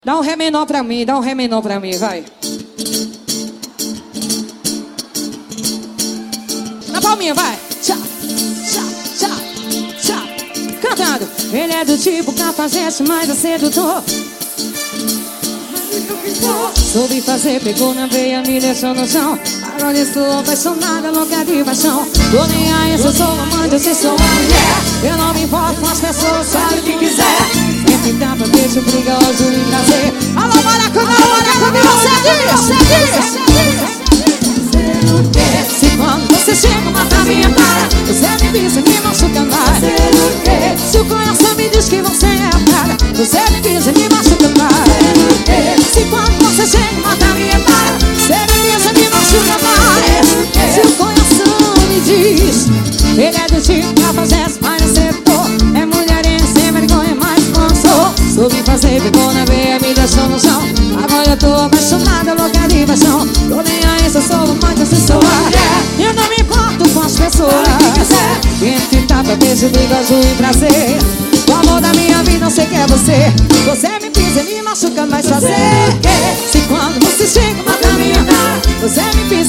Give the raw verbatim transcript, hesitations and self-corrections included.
Dá um ré menor pra mim, dá um ré menor pra mim, vai. Na palminha, vai. Tchá, tchá, tchá, tchá. Cantando. Ele é do tipo cafajeste, mas é sedutor. Soube fazer, pegou na veia, me deixou no chão. Agora estou apaixonada, louca de paixão. Tô nem aí, se eu sou amante, se sou uma mulher. Eu não me importo com as pessoas, sabe o que quiser. Quem dá pra ver, eu brigoso e prazer. Alô, Maracanã, Maracanã, você diz, você diz. Se quando você chega, mata minha cara. Você me pisa, me machuca mais. Se o coração me diz que você é a cara, você me pisa, me machuca mais. Se quando você chega, mata minha cara, você me pisa, me machuca mais. Se o coração me diz, ele é do tipo cafajeste, mas acertou. É mulherense, sem vergonha, mas cansou. Soube fazer, pegou na veia, me deixou no chão. Agora eu tô apaixonada, louca de paixão. Tô nem aí, se eu sou amante, se sou mulher. Eu não me importo com as pessoas. Quem te tapa, beijo, briga, azul e prazer. O amor da minha vida, não sei que é você. Você me pisa, me machuca, mas fazer. Se quando você chega, mata minha cara, você me pisa.